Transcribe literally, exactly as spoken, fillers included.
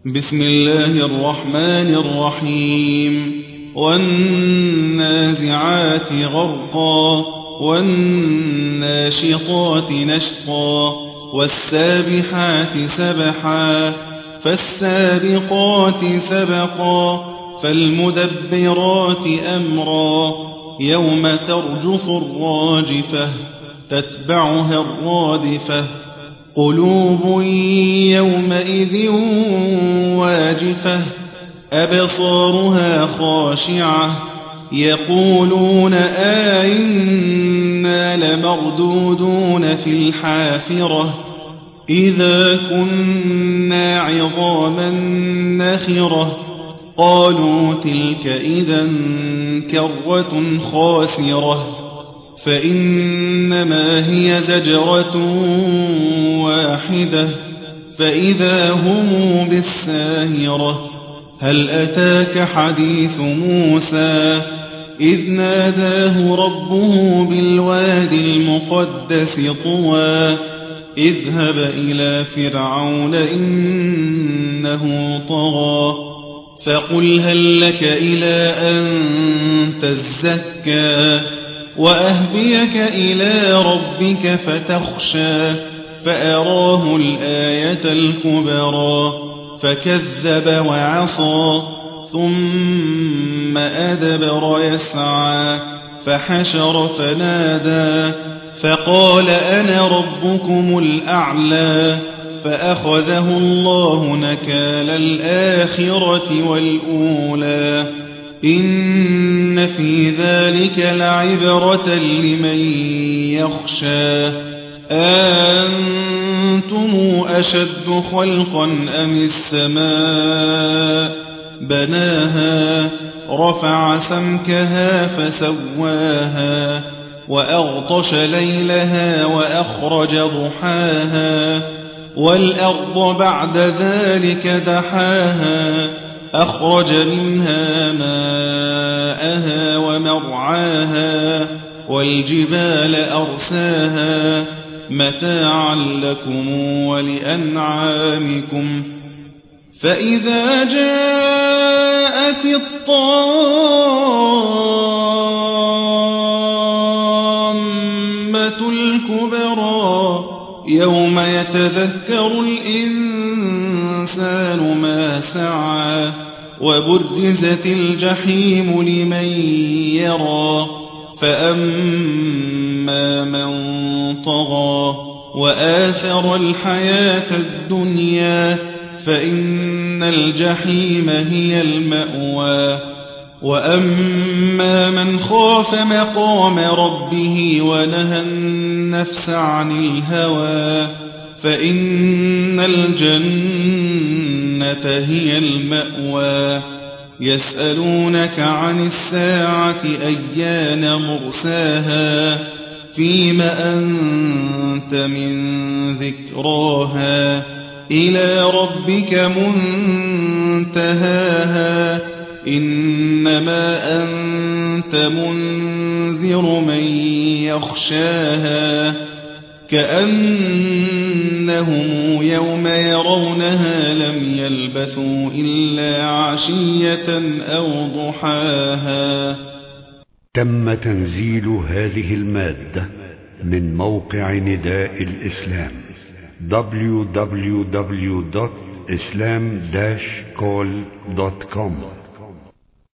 بسم الله الرحمن الرحيم والنازعات غرقا والناشطات نشطا والسابحات سبحا فالسابقات سبقا فالمدبرات أمرا يوم ترجف الراجفة تتبعها الرادفة قلوب يومئذ واجفة أبصارها خاشعة يقولون أئنا لمردودون في الحافرة إذا كنا عظاما نخرة قالوا تلك إذا كرة خاسرة فإنما هي زجرة واحدة فإذا هم بالساهرة هل أتاك حديث موسى إذ ناداه ربه بالوادي المقدس طوى اذهب إلى فرعون إنه طغى فقل هل لك إلى أن تزكى وأهديك إلى ربك فتخشى فأراه الآية الكبرى فكذب وعصى ثم أدبر يسعى فحشر فنادى فقال أنا ربكم الأعلى فأخذه الله نكال الآخرة والأولى إن في ذلك لعبرة لمن يخشى أنتم أشد خلقا أم السماء بناها رفع سمكها فسواها وأغطش ليلها وأخرج ضحاها والأرض بعد ذلك دحاها أخرج منها ماءها ومرعاها والجبال أرساها متاعا لكم ولأنعامكم فإذا جاءت الطامة الكبرى يوم يتذكر الإنسان ما سعى وبرزت الجحيم لمن يرى فأما من طغى وآثر الحياة الدنيا فإن الجحيم هي المأوى وأما من خاف مقام ربه ونهى النفس عن الهوى فإن الجنة هي المأوى يسألونك عن الساعة أيان مرساها فيم أنت من ذكراها إلى ربك منتهاها إنما أنت منذر من يخشاها كأنهم يوم يرونها لم يلبثوا إلا عشية أو ضحاها. تم تنزيل هذه المادة من موقع نداء الإسلام دبليو دبليو دبليو دوت إسلام داش كول دوت كوم.